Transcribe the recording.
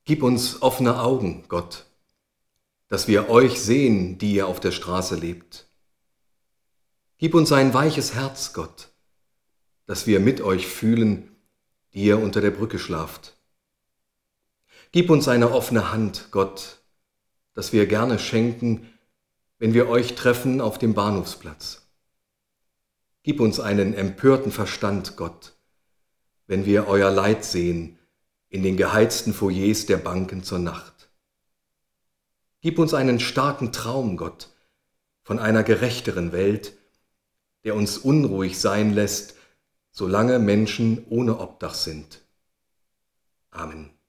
Gib uns offene Augen, Gott, dass wir euch sehen, die ihr auf der Straße lebt. Gib uns ein weiches Herz, Gott, dass wir mit euch fühlen, die ihr unter der Brücke schlaft. Gib uns eine offene Hand, Gott, dass wir gerne schenken, wenn wir euch treffen auf dem Bahnhofsplatz. Gib uns einen empörten Verstand, Gott, wenn wir euer Leid sehen in den geheizten Foyers der Banken zur Nacht. Gib uns einen starken Traum, Gott, von einer gerechteren Welt, der uns unruhig sein lässt, solange Menschen ohne Obdach sind. Amen.